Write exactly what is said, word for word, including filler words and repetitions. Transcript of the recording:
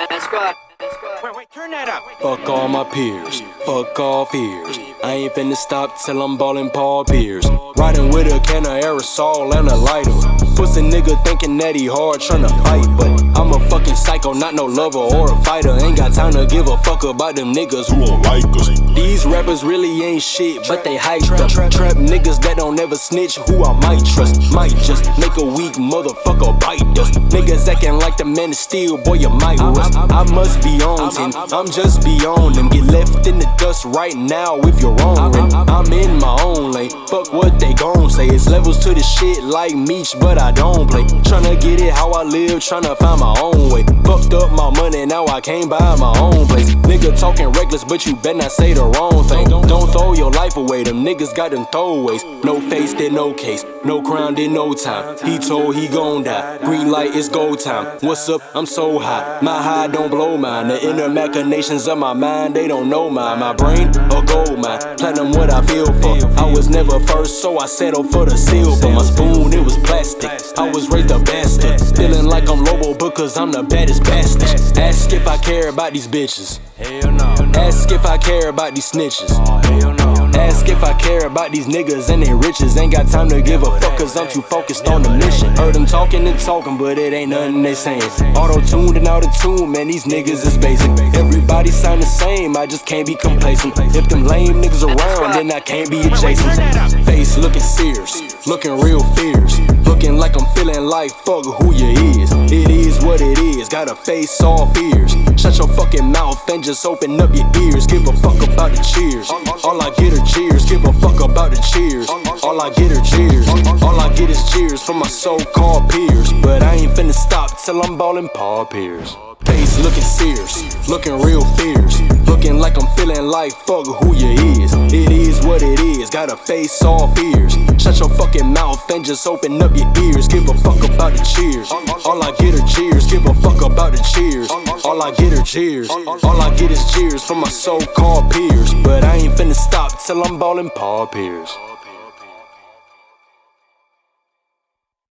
Wait, wait, turn that up. Fuck all my peers, fuck all fears. I ain't finna stop till I'm ballin' Paul Pierce. Riding with a can of aerosol and a lighter. Pussy nigga thinking that he hard tryna fight, but I'm a fucking psycho, not no lover or a fighter. Ain't got time to give a fuck about them niggas who don't like us. These rappers really ain't shit, but they hyped up. Trap niggas that don't ever snitch, who I might trust. Might just make a weak motherfucker bite dust. Niggas acting like the man of steel, boy you might rust. I must be on ten, I'm just beyond them. Get left in the dust right now if you're wrong. And I'm in my own lane, fuck what they gon' say. It's levels to the shit like Meech, but I don't play. Tryna get it how I live, tryna find my own way. Fucked up my money, now I can't buy my own place. Nigga talking reckless, but you better not say the wrong thing. Don't throw your life away, them niggas got them throwaways. No face, then no case, no crown, then no time. He told he gon' die, green light, it's go time. What's up, I'm so high, my high don't blow mine. The inner machinations of my mind, they don't know mine. My brain, a gold mine, platinum what I feel for. I was never first, so I settled for the silver. My spoon, it was plastic, I was raised a bastard. Feeling like I'm Lobo because I'm the baddest bastard. Ask if I care about these bitches. Hell no. Ask if I care about these snitches. Hell no. Ask if I care about these niggas and their riches. Ain't got time to give a fuck cause I'm too focused on the mission. Heard them talking and talking, but it ain't nothing they saying. Auto-tuned and out-of-tune, man, these niggas is basic. Everybody sound the same, I just can't be complacent. If them lame niggas around, then I can't be adjacent. Face looking serious, looking real fierce. Looking like I'm feeling like fuck who you is. It is what it is, gotta face all fears. Shut your fucking mouth and just open up your ears. Give a fuck about the cheers, all I get are cheers. Give a fuck about the cheers, all I get are cheers. All I get is cheers from my so-called peers. But I ain't finna stop till I'm ballin' Paul Pierce. Face looking serious, looking real fierce. Looking like I'm feeling like fuck who you is. It is what it is, gotta face all fears. Shut your fucking mouth and just open up your ears. Give a fuck about the cheers, all I get are cheers. Give a fuck about the cheers, all I get are cheers. All I get is cheers from my so-called peers. But I ain't finna stop till I'm ballin' Paul Pierce.